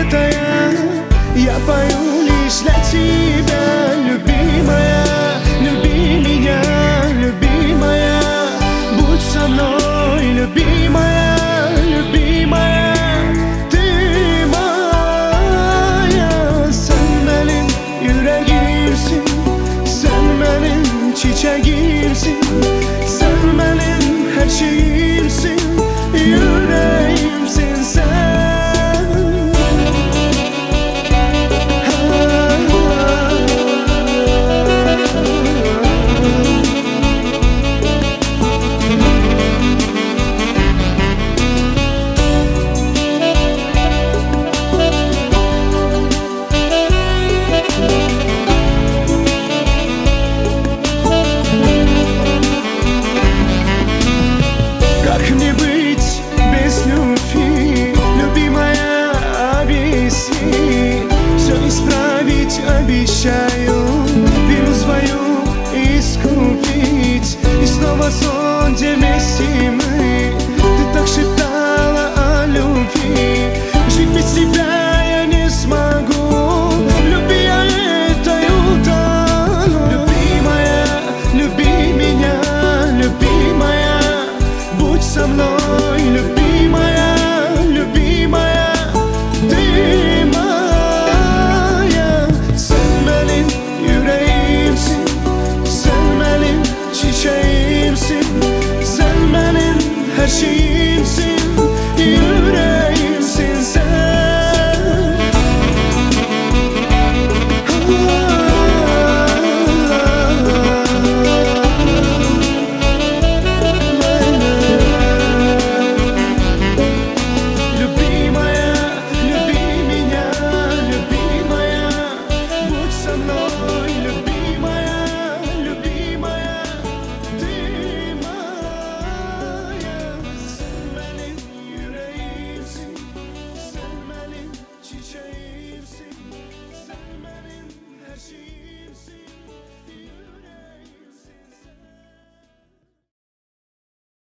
забытая. Я пою лишь для тебя, любимая. Люби меня, любимая. Будь со мной, любимая, любимая. Ты моя. Sen benim yüreğimsin, sen benim çiçeğimsin, sen benim her şeyimsin, yüreğimsin sen. Как мне быть без любви, любимая, объясни. Все исправить обещаю, вину свою искупить. И снова сон, где вместе мы. Ты так шептала о любви. Жить без тебя я не смогу. Люби, я это и утону. Любимая, люби меня, любимая. Будь со мной, любимая, любимая. Ты моя. Sen benim yüreğimsin, sen benim çiçeğimsin, sen benim her şeyim.